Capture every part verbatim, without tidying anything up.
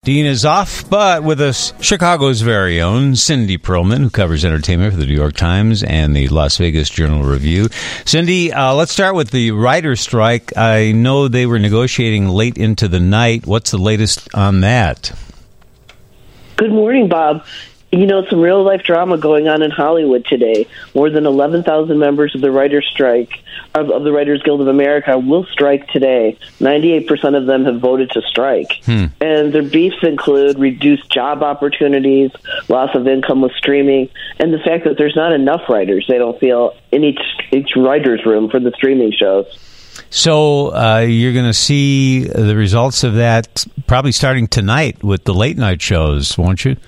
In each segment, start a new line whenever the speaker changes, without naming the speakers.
Dean is off, but with us, Chicago's very own Cindy Perlman, who covers entertainment for the New York Times and the Las Vegas Journal-Review. Cindy, uh, let's start with the writer's strike. I know they were negotiating late into the night. What's the latest on that?
Good morning, Bob. You know, some real-life drama going on in Hollywood today. More than eleven thousand members of the Writers' Strike, of, of the Writers Guild of America, will strike today. ninety-eight percent of them have voted to strike. Hmm. And their beefs include reduced job opportunities, loss of income with streaming, and the fact that there's not enough writers, they don't feel, in each, each writer's room for the streaming shows.
So uh, you're going to see the results of that probably starting tonight with the late-night shows, won't you?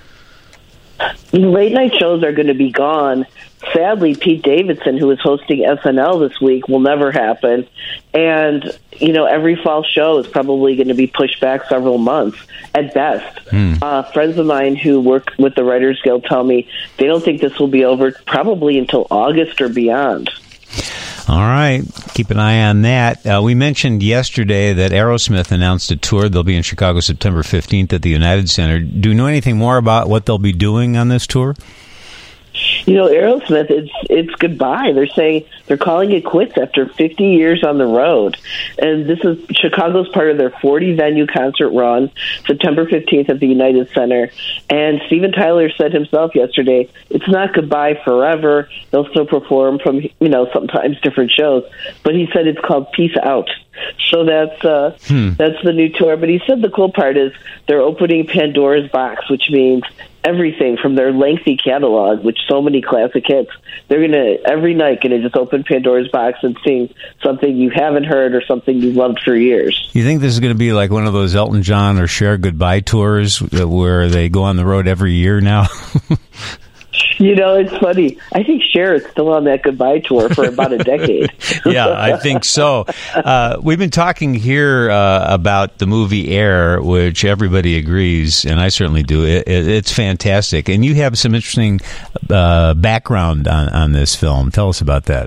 Late night shows are going to be gone. Sadly, Pete Davidson, who is hosting S N L this week, will never happen. And, you know, every fall show is probably going to be pushed back several months at best. Hmm. Uh, friends of mine who work with the Writers Guild tell me they don't think this will be over probably until August or beyond.
All right. Keep an eye on that. Uh, we mentioned yesterday that Aerosmith announced a tour. They'll be in Chicago September fifteenth at the United Center. Do you know anything more about what they'll be doing on this tour?
You know, Aerosmith, it's it's goodbye. They're saying they're calling it quits after fifty years on the road. And this is Chicago's part of their forty-venue concert run, September fifteenth at the United Center. And Steven Tyler said himself yesterday, it's not goodbye forever. They'll still perform from, you know, sometimes different shows. But he said it's called Peace Out. So that's uh, hmm. that's the new tour. But he said the cool part is they're opening Pandora's box, which means everything from their lengthy catalog, which so many classic hits. They're gonna every night gonna just open Pandora's box and sing something you haven't heard or something you've loved for years.
You think this is going to be like one of those Elton John or Cher goodbye tours where they go on the road every year now?
You know, it's funny. I think Cher is still on that goodbye tour for about a decade.
Yeah, I think so. Uh, we've been talking here uh, about the movie Air, which everybody agrees, and I certainly do. It, it, it's fantastic. And you have some interesting uh, background on, on this film. Tell us about that.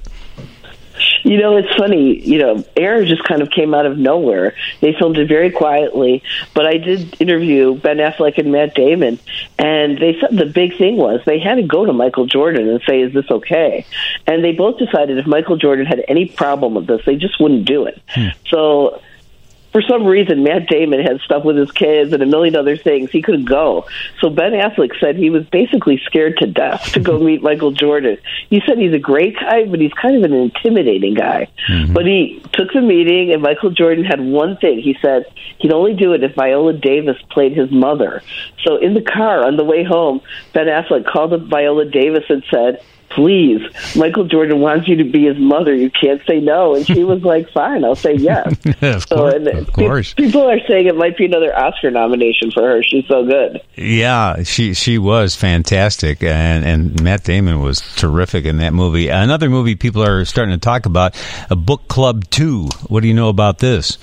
You know, it's funny, you know, Air just kind of came out of nowhere. They filmed it very quietly, but I did interview Ben Affleck and Matt Damon, and they said the big thing was they had to go to Michael Jordan and say, is this okay? And they both decided if Michael Jordan had any problem with this, they just wouldn't do it. Hmm. So for some reason, Matt Damon had stuff with his kids and a million other things. He couldn't go. So Ben Affleck said he was basically scared to death to go meet Michael Jordan. He said he's a great guy, but he's kind of an intimidating guy. Mm-hmm. But he took the meeting, and Michael Jordan had one thing. He said he'd only do it if Viola Davis played his mother. So in the car on the way home, Ben Affleck called up Viola Davis and said, please, Michael Jordan wants you to be his mother. You can't say no. And she was like, fine, I'll say yes.
Of
so,
course,
and
of course.
Pe- people are saying it might be another Oscar nomination for her. She's so good.
Yeah, she she was fantastic. And, and Matt Damon was terrific in that movie. Another movie people are starting to talk about, a Book Club two. What do you know about this?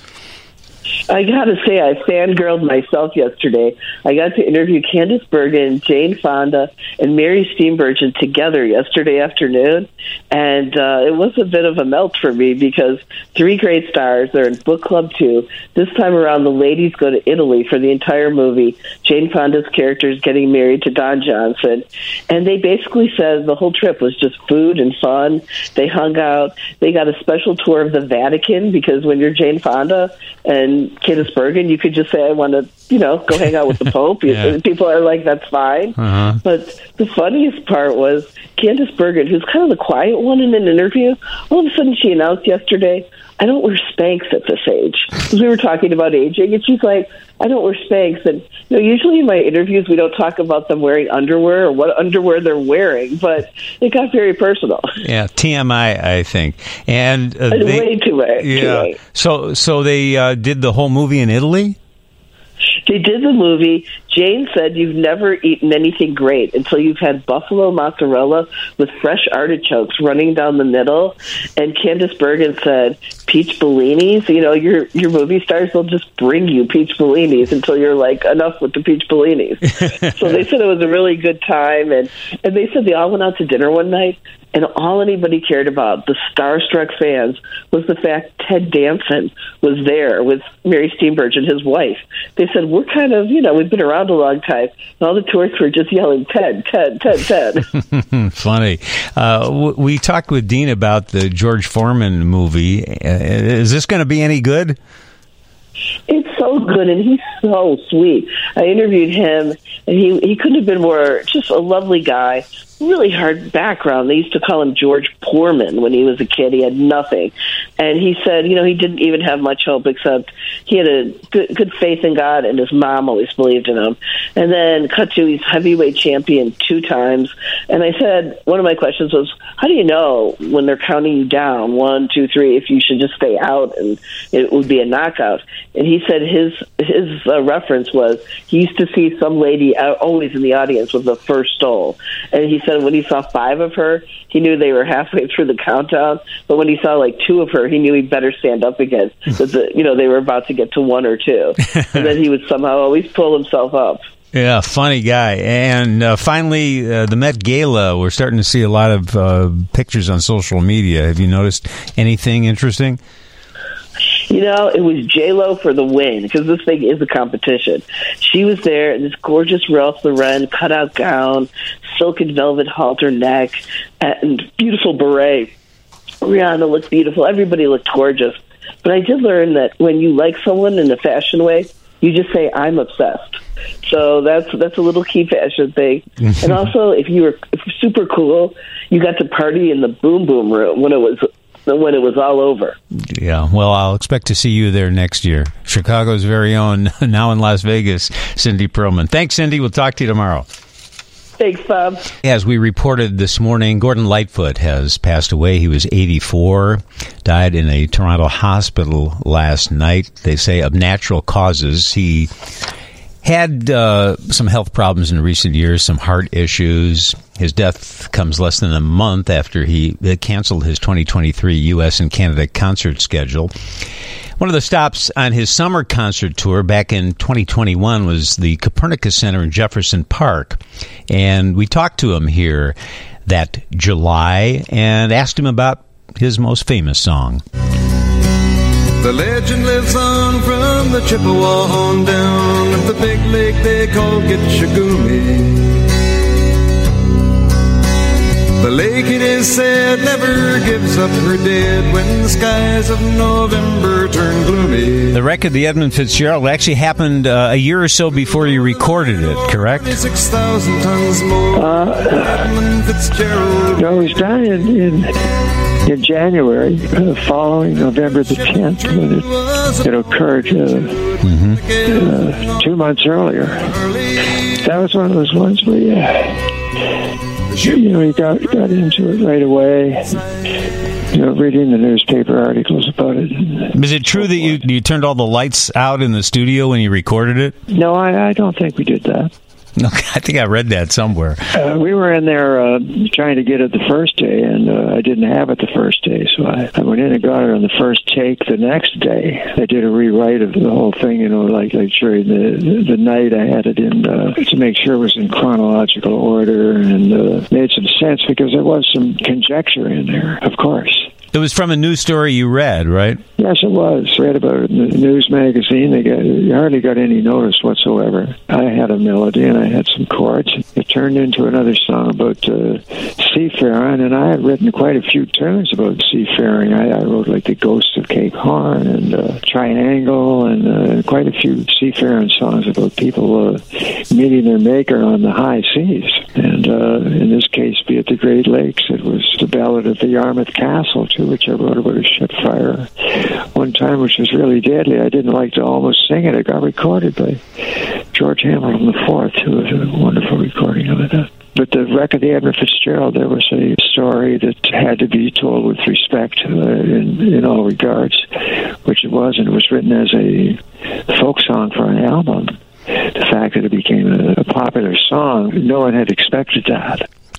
I got to say, I fangirled myself yesterday. I got to interview Candice Bergen, Jane Fonda, and Mary Steenburgen together yesterday afternoon, and uh, it was a bit of a melt for me because three great stars, they're in Book Club two. This time around, the ladies go to Italy for the entire movie. Jane Fonda's character is getting married to Don Johnson, and they basically said the whole trip was just food and fun. They hung out. They got a special tour of the Vatican because when you're Jane Fonda and Candice Bergen, you could just say, I want to, you know, go hang out with the Pope. Yeah. People are like, that's fine. Uh-huh. But the funniest part was Candice Bergen, who's kind of the quiet one in an interview, all of a sudden she announced yesterday, I don't wear Spanx at this age. Because we were talking about aging, and she's like, I don't wear Spanx. And you know, usually in my interviews, we don't talk about them wearing underwear or what underwear they're wearing, but it got very personal.
Yeah, T M I, I think. And uh,
they,
way
too much.
Yeah. So, so they uh, did the whole movie in Italy?
They did the movie. Jane said you've never eaten anything great until you've had buffalo mozzarella with fresh artichokes running down the middle. And Candice Bergen said peach bellinis. You know, your your movie stars will just bring you peach bellinis until you're like, enough with the peach bellinis. So they said it was a really good time, and and they said they all went out to dinner one night, and all anybody cared about, the starstruck fans, was the fact Ted Danson was there with Mary Steenburgen, his wife. They said, we're kind of, you know, we've been around a long time, and all the tourists were just yelling, Ted, Ted, Ted, Ted.
Funny. Uh, w- we talked with Dean about the George Foreman movie. Uh, is this going to be any good?
It's so good, and he's so sweet. I interviewed him, and he he couldn't have been more, just a lovely guy. Really hard background. They used to call him George Poorman when he was a kid. He had nothing. And he said, you know, he didn't even have much hope, except he had a good, good faith in God, and his mom always believed in him. And then cut to, he's heavyweight champion two times. And I said, one of my questions was, how do you know when they're counting you down, one, two, three, if you should just stay out and it would be a knockout? And he said his his uh, reference was, he used to see some lady uh, always in the audience with the first stole. And he said when he saw five of her, he knew they were halfway through the countdown. But when he saw like two of her, he knew he'd better stand up again. That the, you know, they were about to get to one or two. And then he would somehow always pull himself up.
Yeah, funny guy. And uh, finally, uh, the Met Gala, we're starting to see a lot of uh, pictures on social media. Have you noticed anything interesting?
You know, it was J-Lo for the win, because this thing is a competition. She was there in this gorgeous Ralph Lauren cutout gown, silk and velvet halter neck, and beautiful beret. Rihanna looked beautiful. Everybody looked gorgeous. But I did learn that when you like someone in a fashion way, you just say, I'm obsessed. So that's that's a little key fashion thing. And also, if you were super cool, you got to party in the Boom Boom Room when it was when it was all over.
Yeah, well, I'll expect to see you there next year. Chicago's very own, now in Las Vegas, Cindy Pearlman. Thanks, Cindy. We'll talk to you tomorrow.
Thanks, Bob.
As we reported this morning, Gordon Lightfoot has passed away. He was eighty-four, died in a Toronto hospital last night, they say, of natural causes. He had uh, some health problems in recent years, some heart issues. His death comes less than a month after he canceled his twenty twenty-three U S and Canada concert schedule. One of the stops on his summer concert tour back in twenty twenty-one was the Copernicus Center in Jefferson Park. And we talked to him here that July and asked him about his most famous song.
The legend lives on from the Chippewa on down at the big lake they call Gitchagumi. The lake, it is said, never gives up her dead when the skies of November turn gloomy.
The wreck of the Edmund Fitzgerald actually happened uh, a year or so before you recorded it, correct?
six thousand tons more.
Uh,
Edmund Fitzgerald.
No, he was dying in, in January, uh, following November the tenth, when it, it occurred uh, mm-hmm. uh, two months earlier. That was one of those ones where, yeah. You know, he got got into it right away. You know, reading the newspaper articles about it.
Is it true that you you turned all the lights out in the studio when you recorded it?
No, I, I don't think we did that.
Okay, I think I read that somewhere.
Uh, we were in there uh, trying to get it the first day, and uh, I didn't have it the first day, so I, I went in and got it on the first take the next day. I did a rewrite of the whole thing, you know, like, like during the the night I had it in uh, to make sure it was in chronological order and uh, made some sense, because there was some conjecture in there, of course.
It was from a news story you read, right?
Yes, it was. Read about it in the news magazine. They got, you hardly got any notice whatsoever. I had a melody and I had some chords. It turned into another song about uh, seafaring, and I had written quite a few tunes about seafaring. I, I wrote like The Ghost of Cape Horn and uh, Triangle, and uh, quite a few seafaring songs about people uh, meeting their maker on the high seas. And uh, in this case, be it the Great Lakes, it was the Ballad of the Yarmouth Castle, too, which I wrote about a ship fire one time, which was really deadly. I didn't like to almost sing it. It got recorded by George Hamilton the Fourth, who was a wonderful recording of it. But the wreck of the Edmund Fitzgerald, there was a story that had to be told with respect uh, in, in all regards, which it was, and it was written as a folk song for an album. The fact that it became a, a popular song, no one had expected that.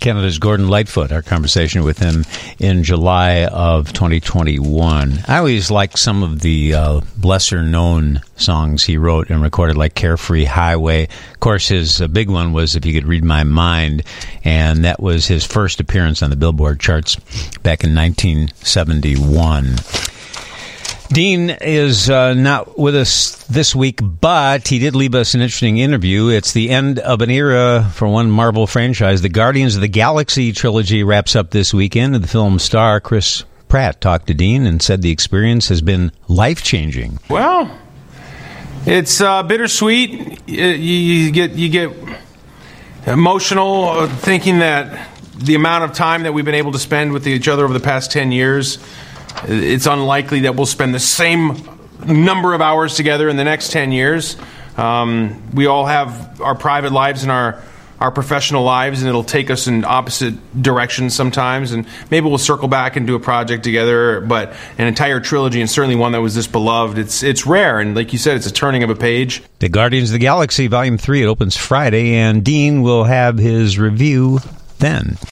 Canada's Gordon Lightfoot, our conversation with him in July of twenty twenty-one. I always like some of the uh, lesser-known songs he wrote and recorded, like Carefree Highway. Of course, his uh, big one was If You Could Read My Mind, and that was his first appearance on the Billboard charts back in nineteen seventy-one. Dean is uh, not with us this week, but he did leave us an interesting interview. It's the end of an era for one Marvel franchise. The Guardians of the Galaxy trilogy wraps up this weekend, and the film star Chris Pratt talked to Dean and said the experience has been life-changing.
Well, it's uh, bittersweet. You, you get you get emotional thinking that the amount of time that we've been able to spend with each other over the past ten years, it's unlikely that we'll spend the same number of hours together in the next ten years. Um, we all have our private lives and our, our professional lives, and it'll take us in opposite directions sometimes. And maybe we'll circle back and do a project together, but an entire trilogy, and certainly one that was this beloved, it's it's rare. And like you said, it's a turning of a page. The Guardians of the Galaxy Volume three, it opens Friday, and Dean will have his review then.